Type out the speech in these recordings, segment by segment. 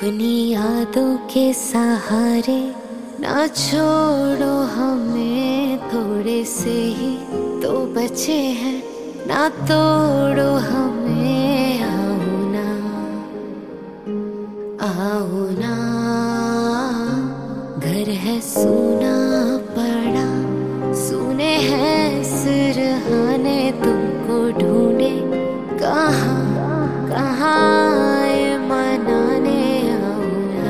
अपनी यादों के सहारे ना छोड़ो हमें, थोड़े से ही तो बचे हैं, ना तोड़ो हमें। आओ ना, आओ ना, घर है सूना पड़ा, सुने हैं सिरहाने, तुमको ढूंढे कहाँ कहाँ ये मनाने। आओ ना,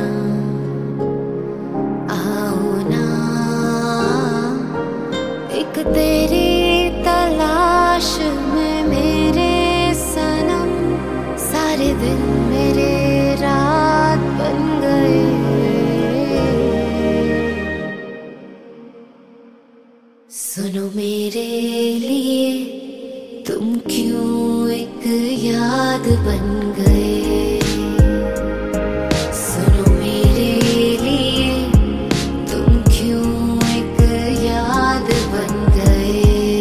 आओ ना, एक तेरी तलाश में मेरे सनम, सारे दिन मेरे रात बन गए। सुनो मेरे लिए तुम क्यों एक याद बन गए, सुनो मेरे लिए तुम क्यों एक याद बन गए।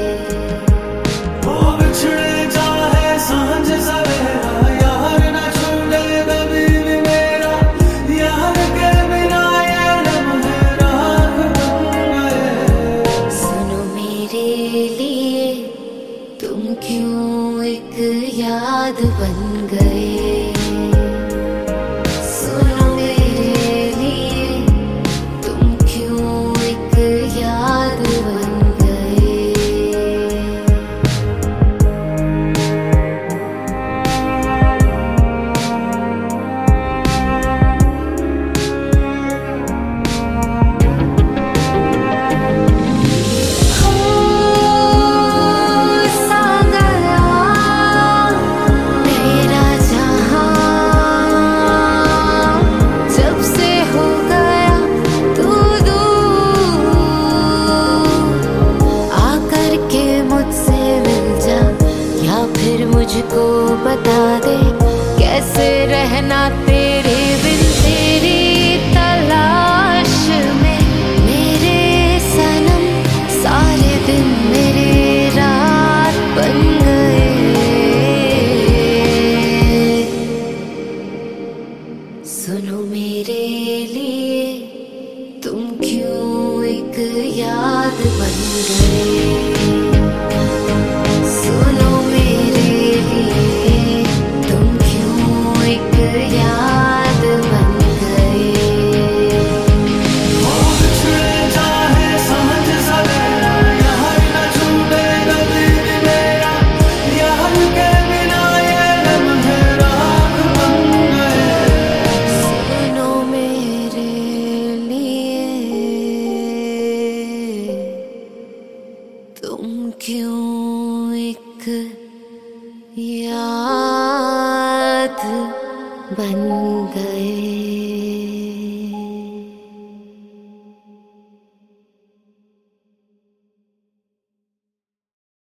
वो बिछड़े चाहे सांझ सवेरा, यार न छूटे कभी भी मेरा, यार के बिना ये लम्हे राख बन गए। सुनो मेरे लिए तुम क्यों एक याद बन गए, सुनो मेरे लिए तुम क्यों एक याद बन गए। मुझको बता दे कैसे रहना तेरे बिन, तेरी तलाश में मेरे सनम, सारे दिन मेरे रात बन गए। सुनो मेरे लिए तुम क्यों एक याद बन गए, सुनो मेरे लिए तुम क्यों एक याद बन गए। वो बिछड़े चाहे सांझ सवेरा, यार न छूटे कभी भी मेरा, यार के बिना ये लम्हे राख बन गए। सुनो मेरे लिए तुम क्यों एक याद बन गए।